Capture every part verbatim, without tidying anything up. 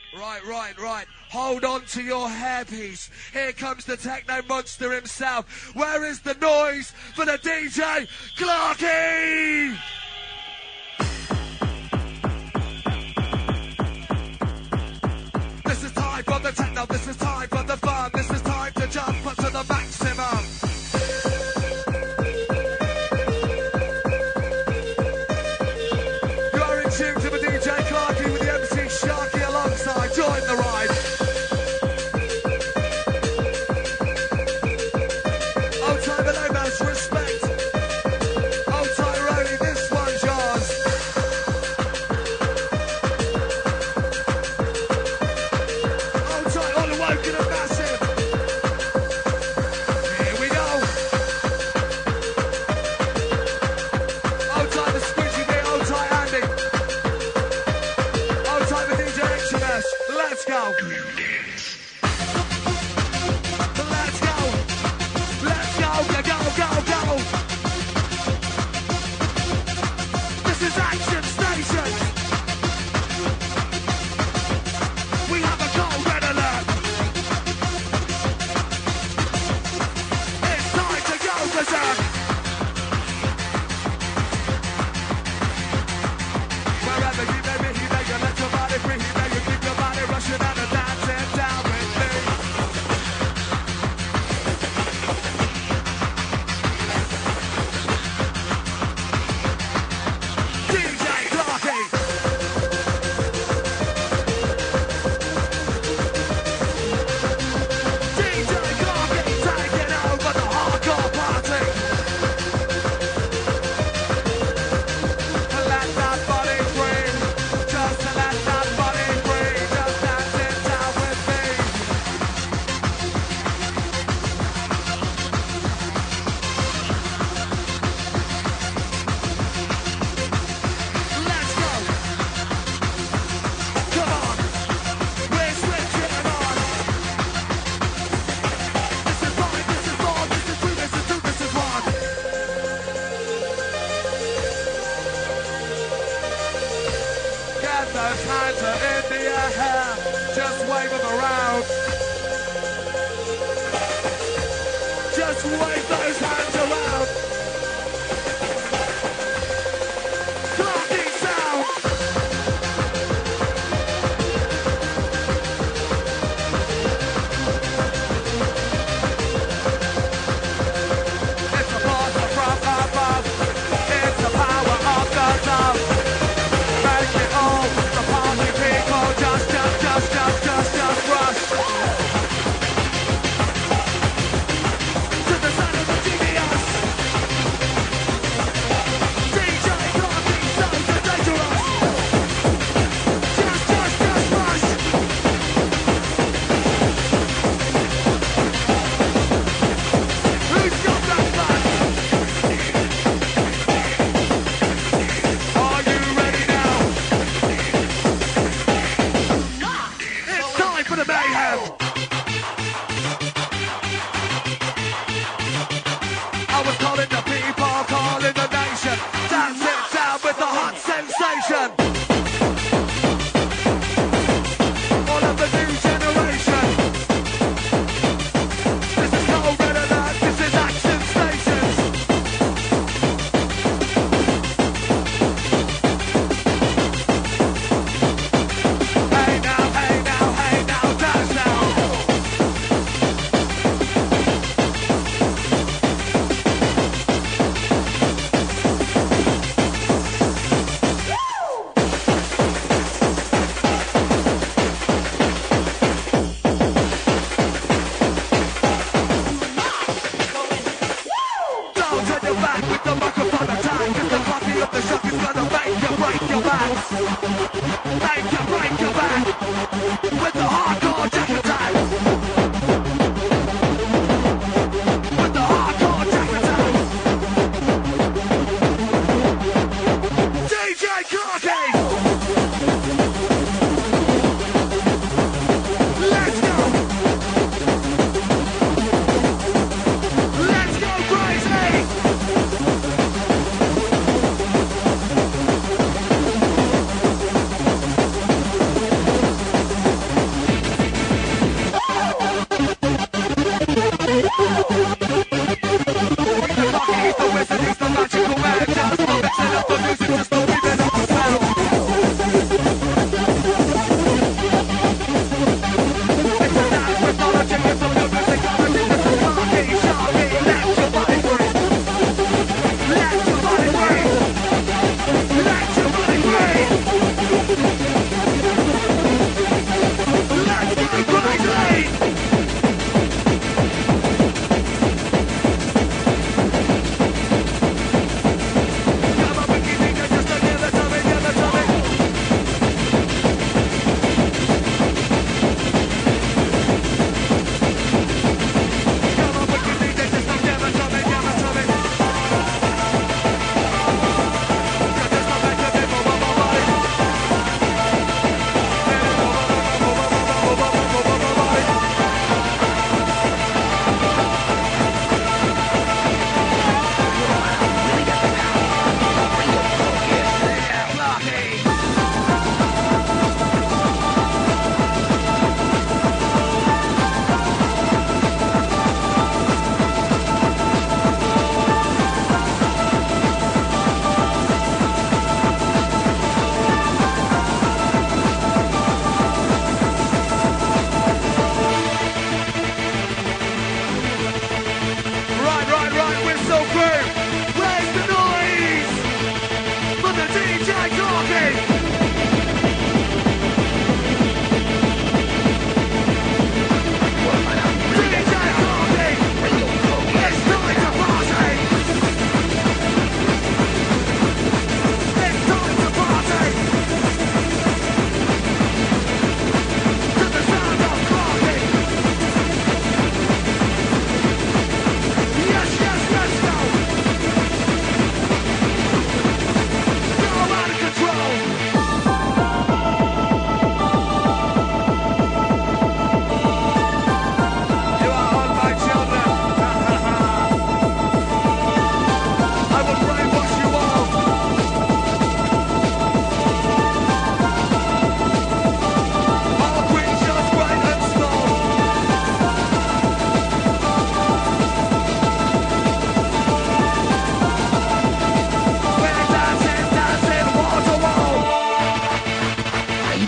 Right, right, right. Hold on to your hairpiece. Here comes the techno monster himself. Where is the noise for the D J, Clarky? This is time for the techno, this is time for the fun. This is time to jump up to the maximum. You're in tune to the D J Clarky with the M C Sharky alongside. Join the ride. Old time Lomas, respect. Old time Rody, this one's yours. Old time all awoken and massive. Here we go. Old time the Squidgy D, old time Andy. Old time the D J H M S. Let's go. Let's go. Let's go. Go, go, go, go. This is Action Station. We have a cold red alert. It's time to go berserk. Wherever you may be, you may you let your body free. You may you keep your body rushing out and dancing down with me. D J Clarky. D J Clarky taking over the hardcore party. Let that body free. Just let that body free. Just dancing down with me. Let's go. Come on. We're switching on. This is five, this is four, this is three, this is two, this is one. Get those hands are in the air. Just wave them around. Just wave those hands around. Clarky sound. It's the power from above. It's the power of the dove. Make it all. The party people just, just, just, just, just, just rush.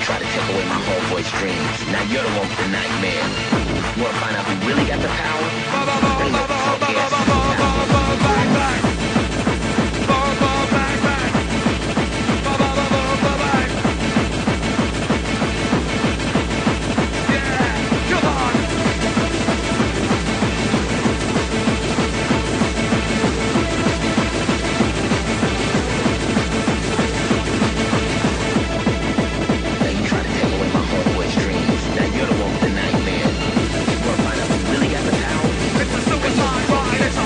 try to take away my homeboy's dreams. Now you're the one with the nightmare. You wanna find out who really got the power? Bring the punk ass to the power. It's a suicide ride, it's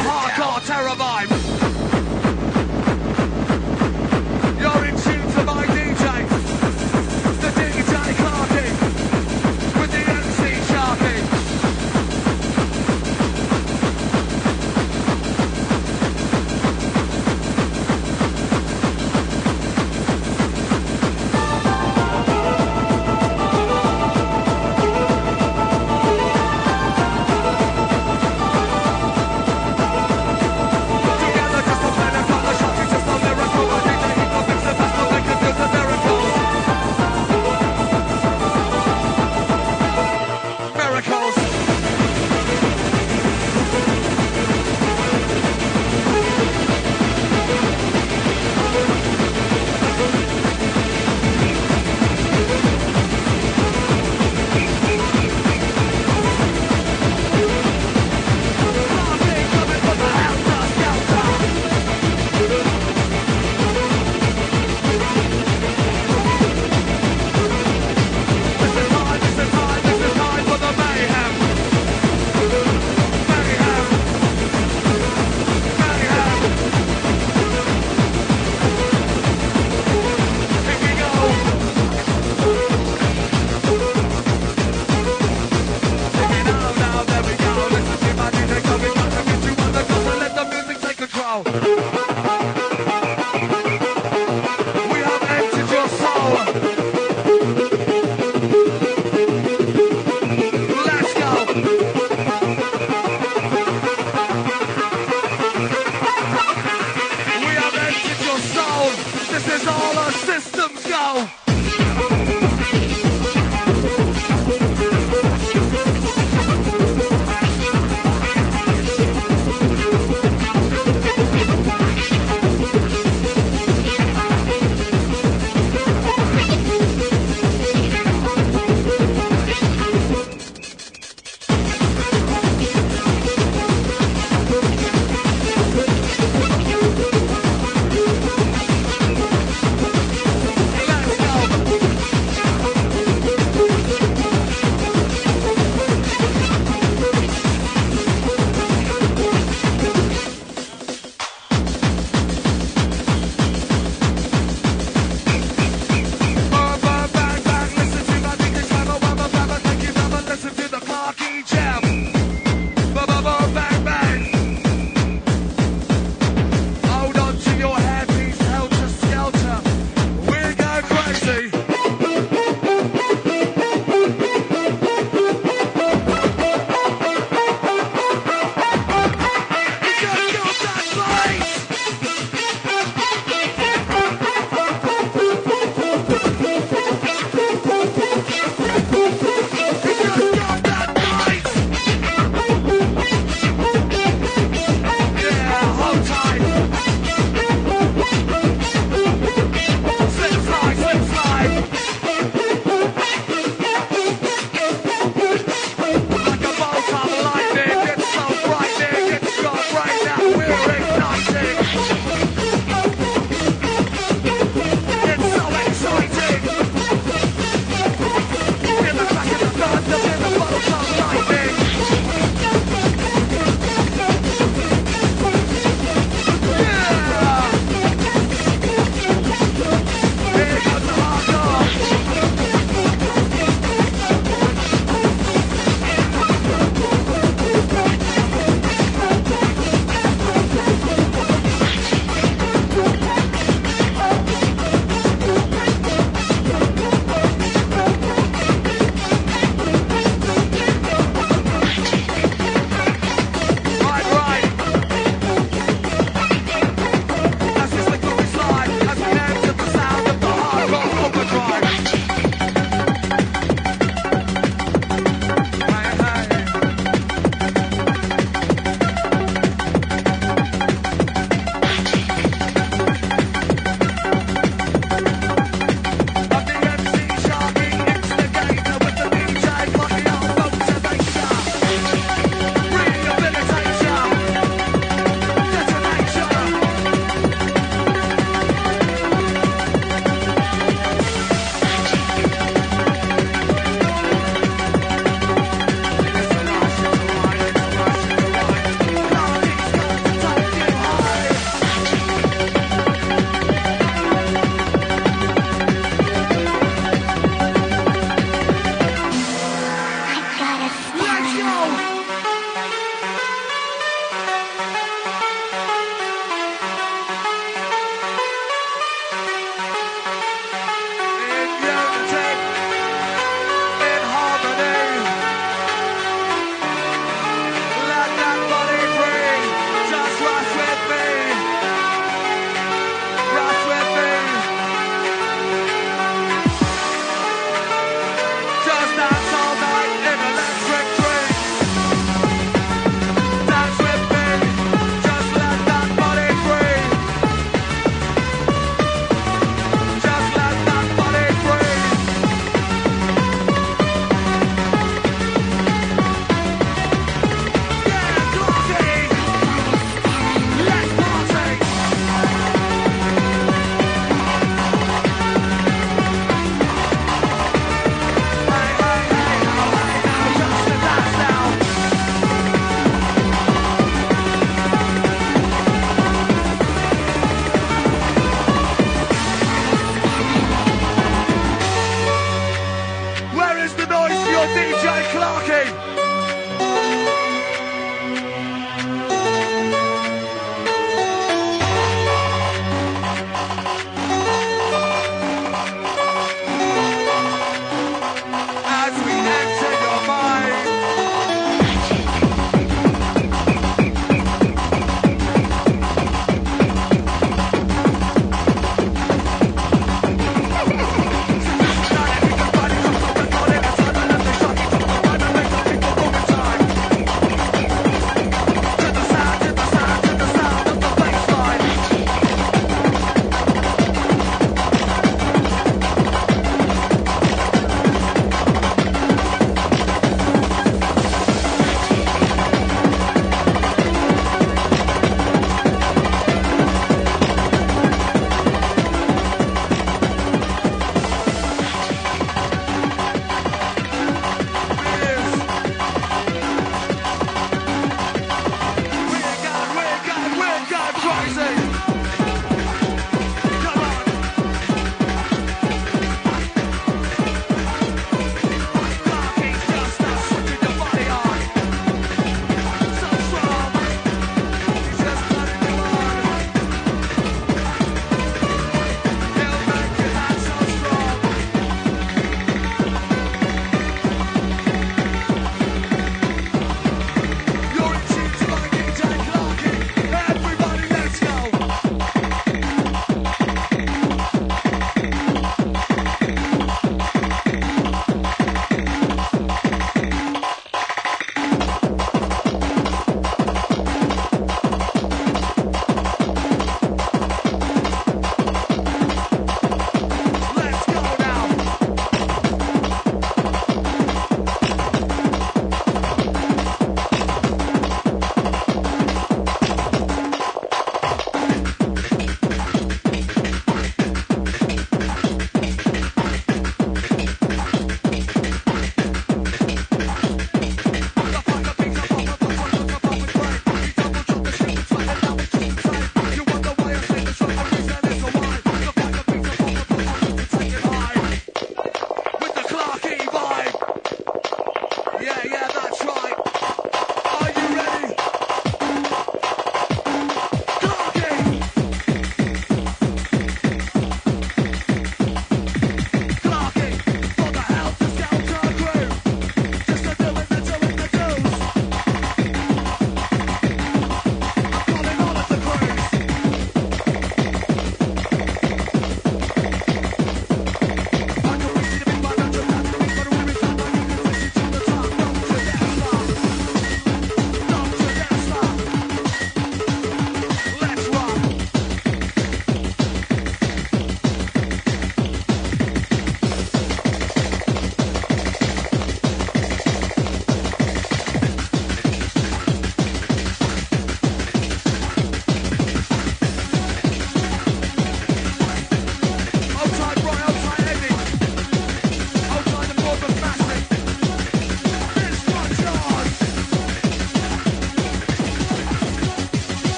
for D J Clarky.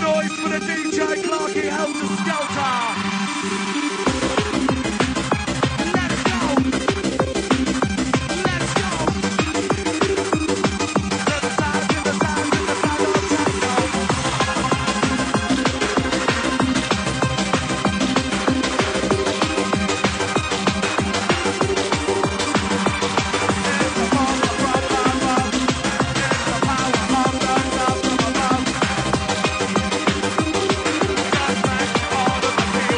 noise for the D J Clarky Helter Skelter. Let's go. Let's go. To the sound, to the sound, to the sound of techno. It's the power from above. It's the power of the love from above. God bless all of the people.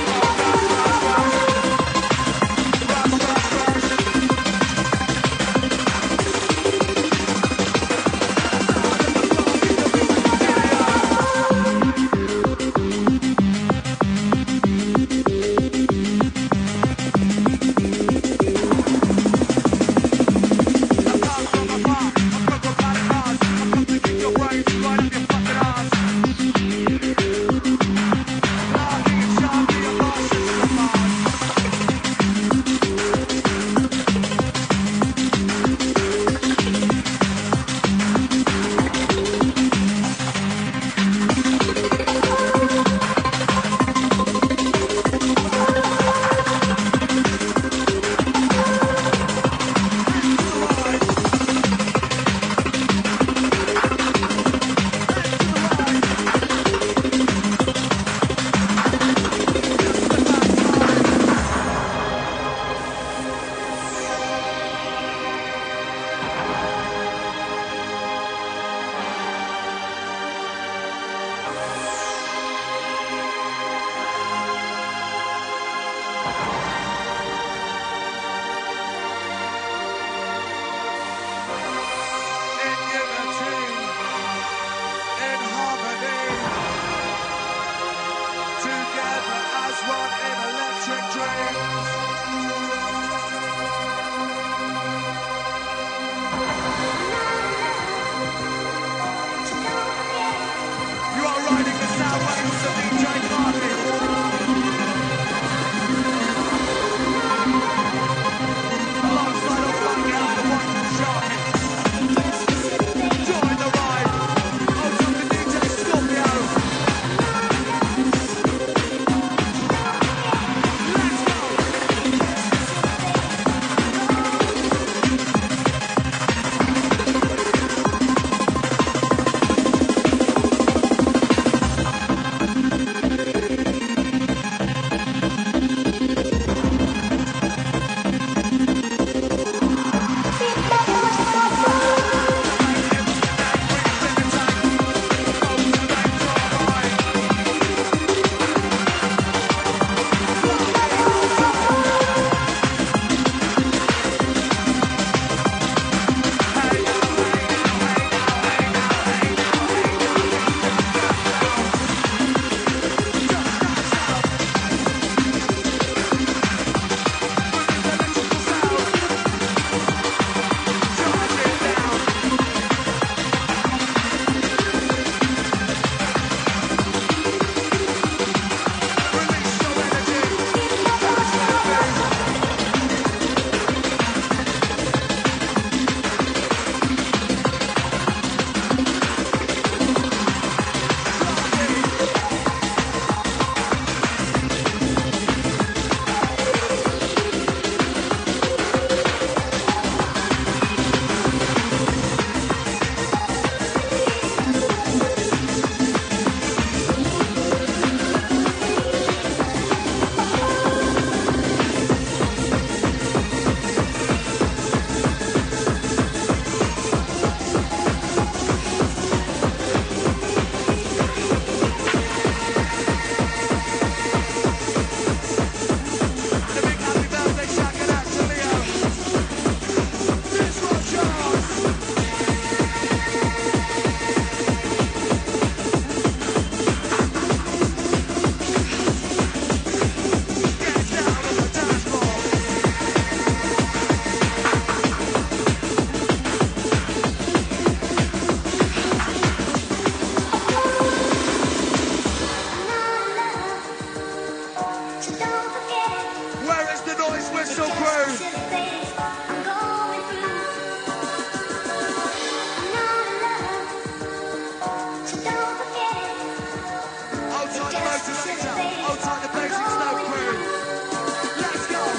motivator. Old time the basic Snow crew. Let's go.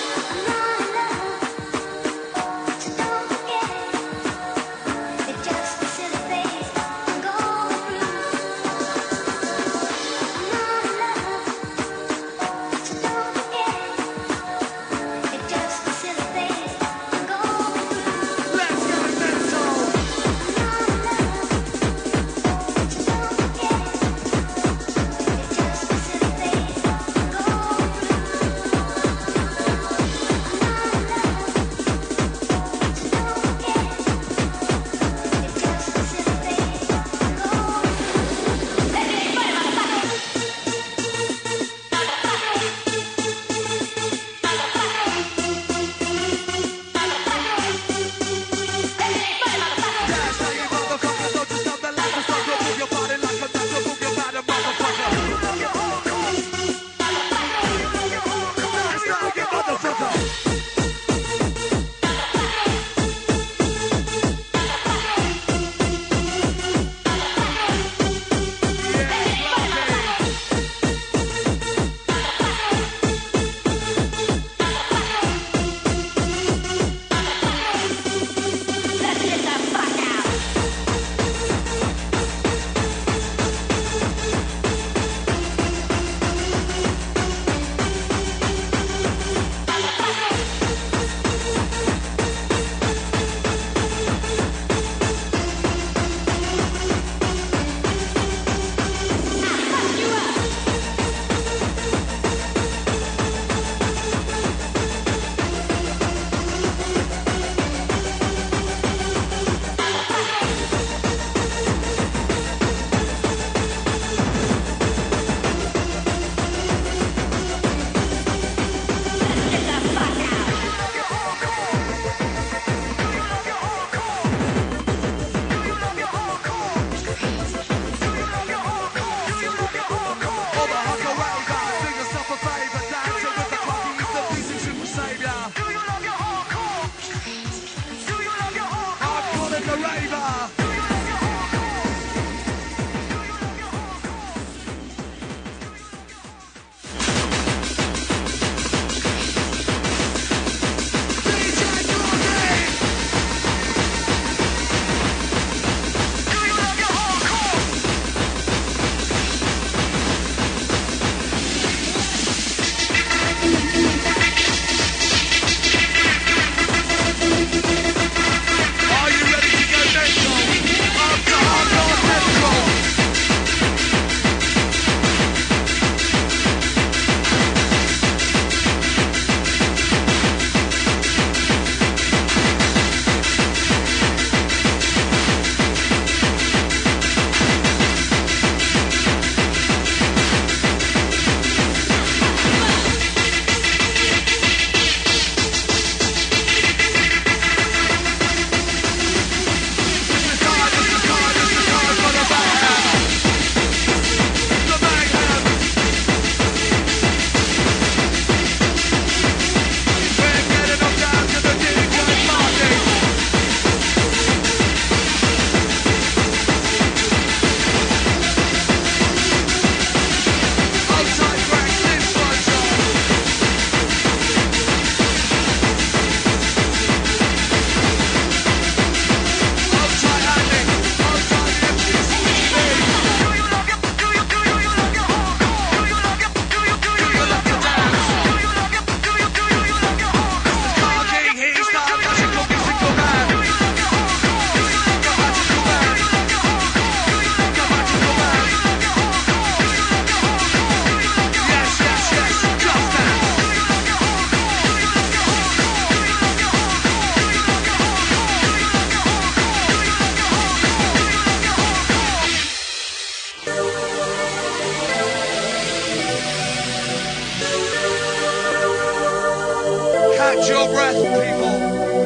Catch your breath, people.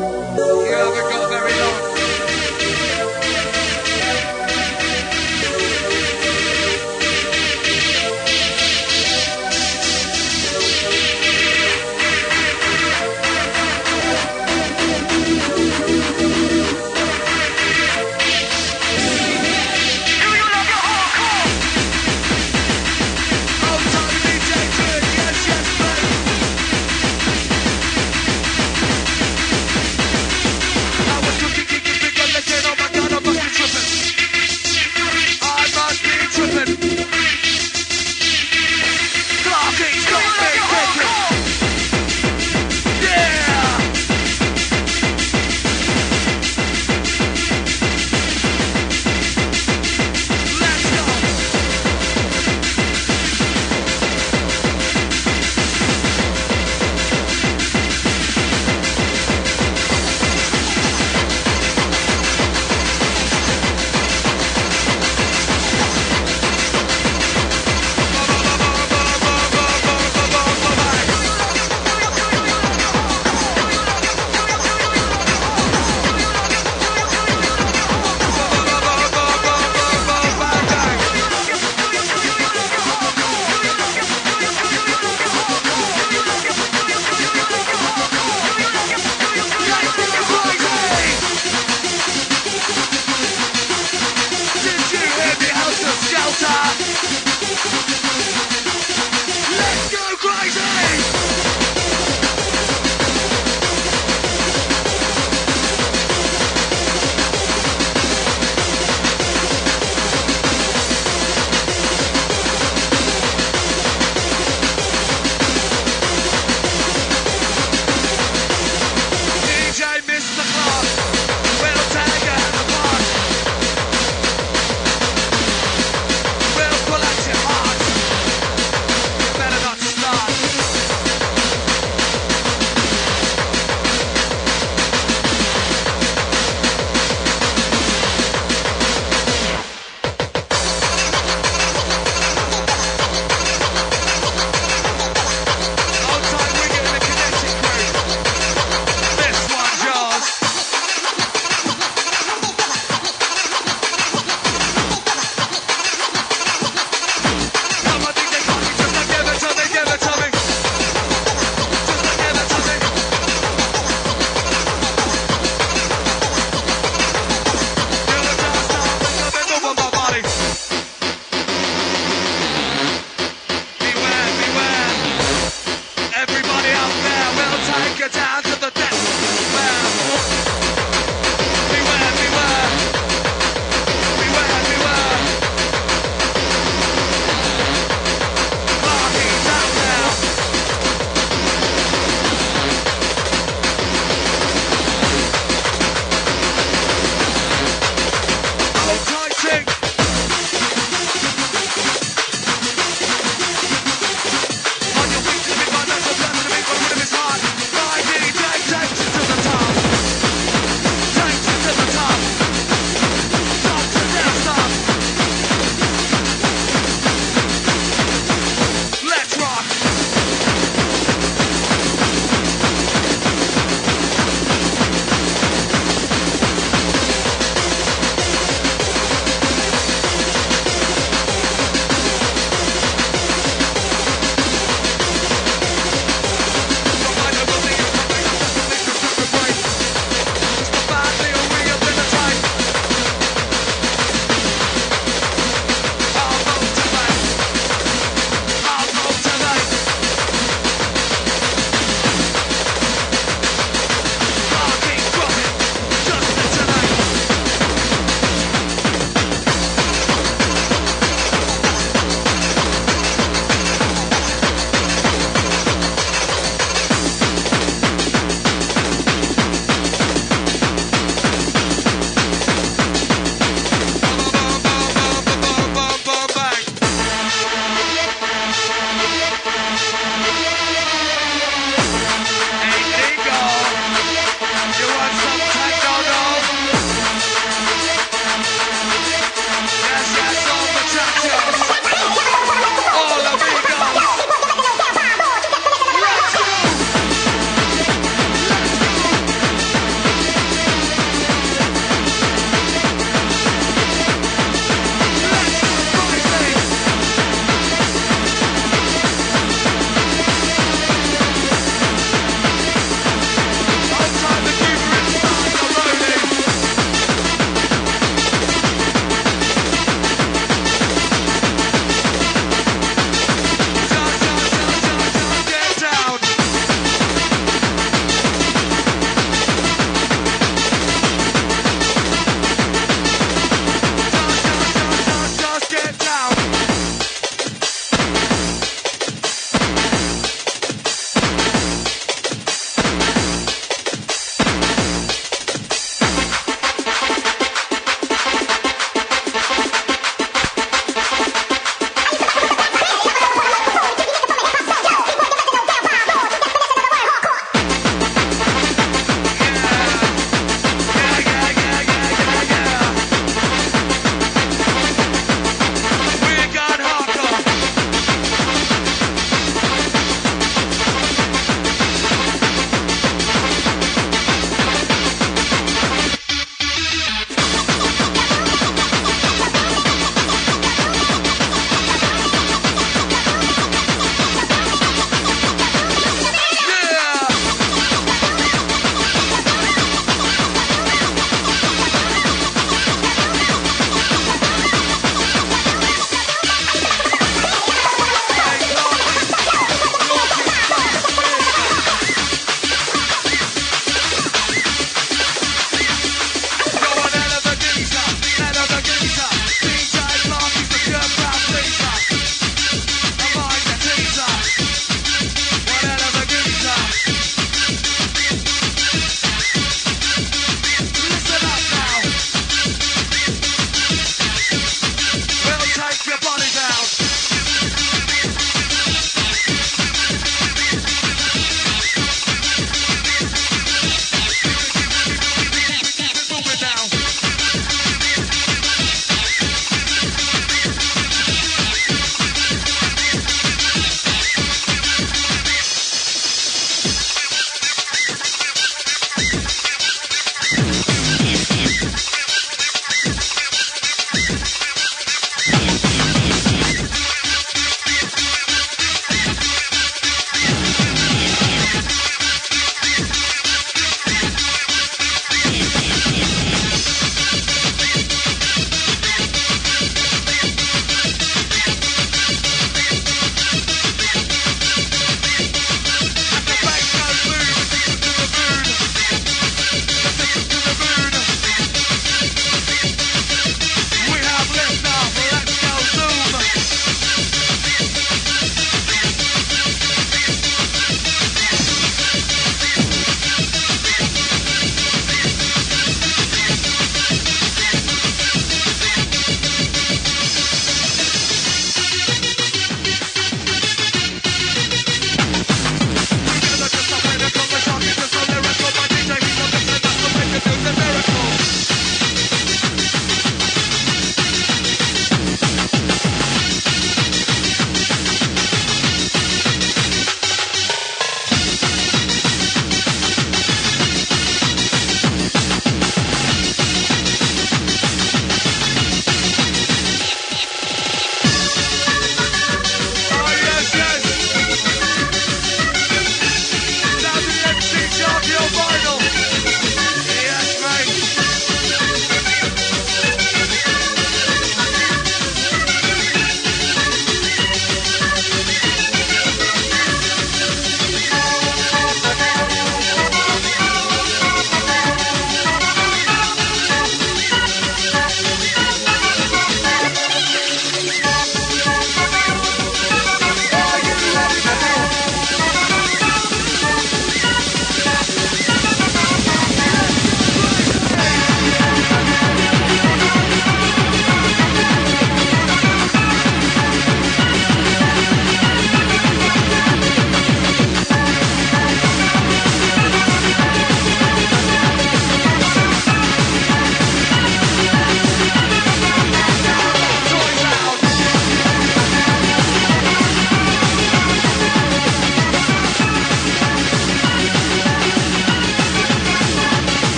You haven't got very long.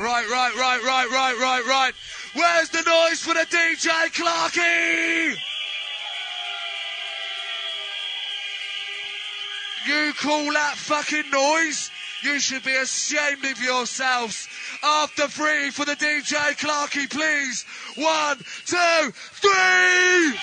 Right, right, right, right, right, right, right. Where's the noise for the D J Clarky? You call that fucking noise? You should be ashamed of yourselves. After three for the D J Clarky, please. One, two, three!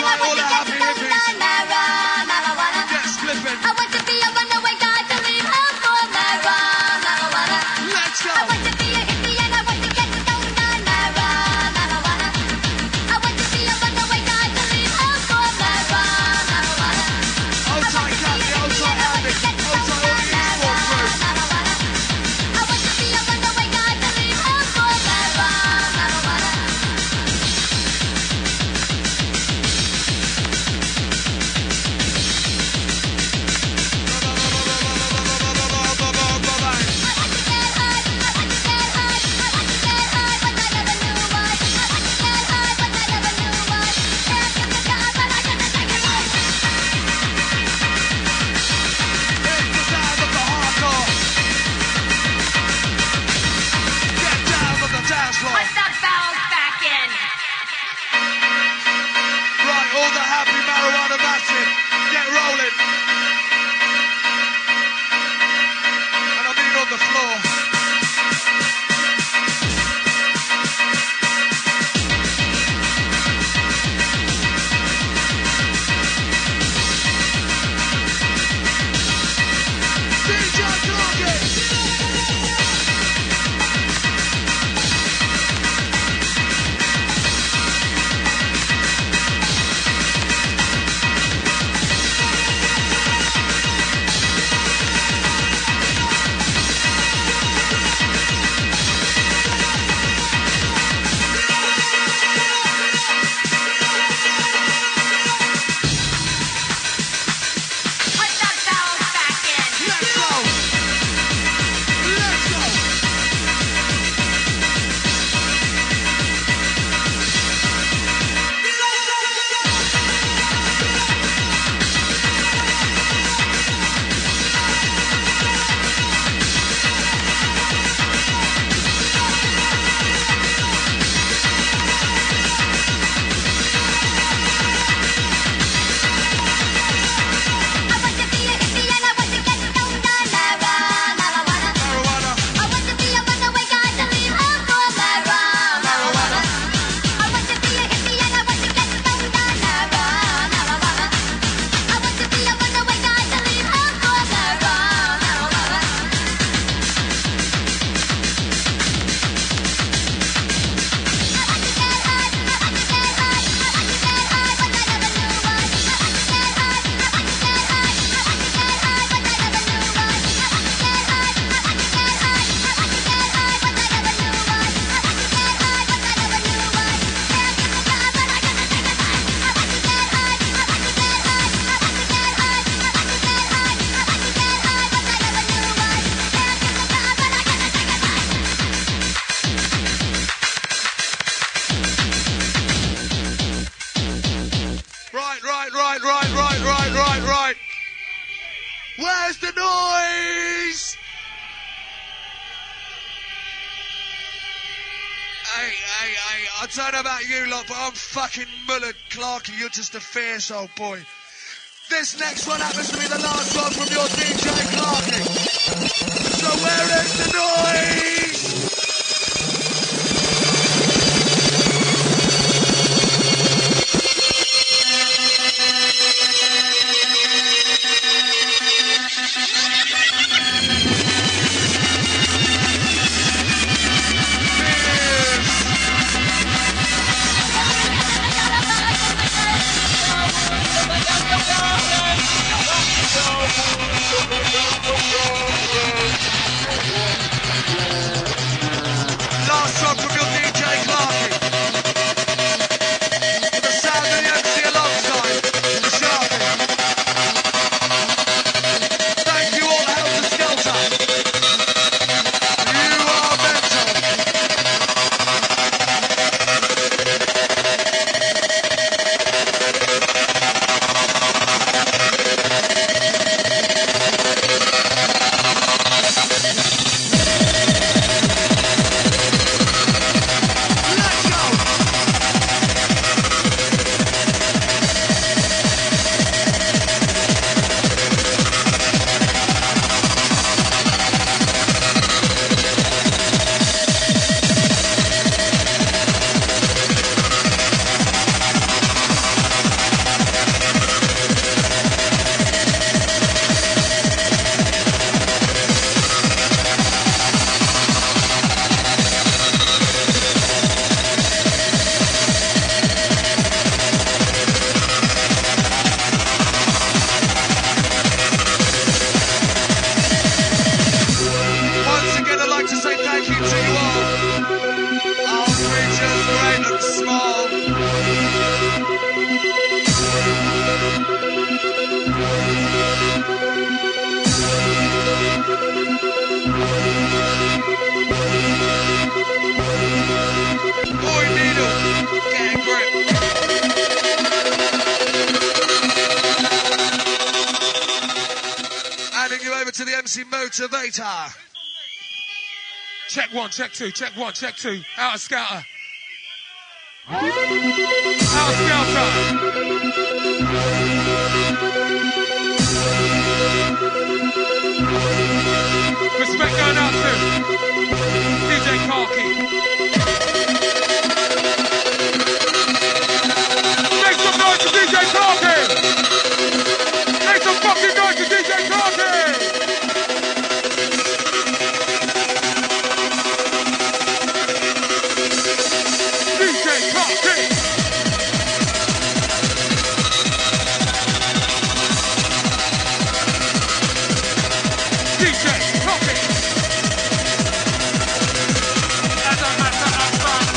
Right, all the happy hippies. Get spliffing. I want to be a runaway guy to leave home for marijuana. Let's go. I want to be a hippie and I want to get stoned on marijuana. I want to be a runaway guy to leave home for marijuana. Hold tight, Kathy. Hold tight, Andy. Hold tight, all the Eastbourne crew. I want to be a runaway guy to leave home for marijuana. Where's the noise? Hey, hey, hey, I don't know about you lot, but I'm fucking Mullard Clarky. You're just a fierce old boy. This next one happens to be the last one from your D J Clarky. So where is the noise? Yeah. Boy Needle, get a grip. Handing you over to the M C Motivator. Check one, check two, check one, check two. Out of Scouter. Out of Scouter. Respect going out to D J Karki. Make some noise to D J Karki. Make some fucking noise to D J Karki. D J Karki. D J Karki. As a matter of fact.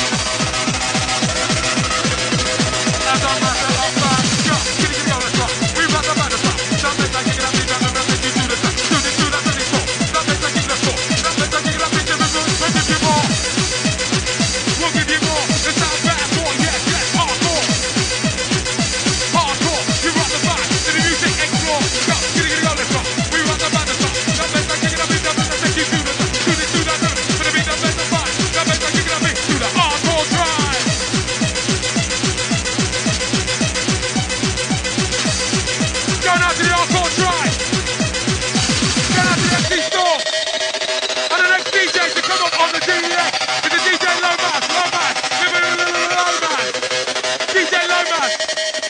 As a matter of fact. Yo, kitty kitty on the top. We rock the band of top. Some days I kick it up, we down the rest, you do the top. Do this, do that, do this, four. Some days I kick it up, four. Some days I kick it up, we do the top. We'll give you more. We'll give you more. It's not bad boy, yes, yes, hardcore. Hardcore. You rock the band. To the music, explore. Go, kitty kitty on the top. We rock the band of top. Some days I kick it up, we down the rest, you do the top. Do this, do that, do this. To the beat, the best of fun. Some days I kick it up, we do the hardcore drive. Going out to the hardcore drive. Going out to the M C store. And the next D J to come up on the D E X is the D J Lomas, Lomas, Lomas, D J Lomas.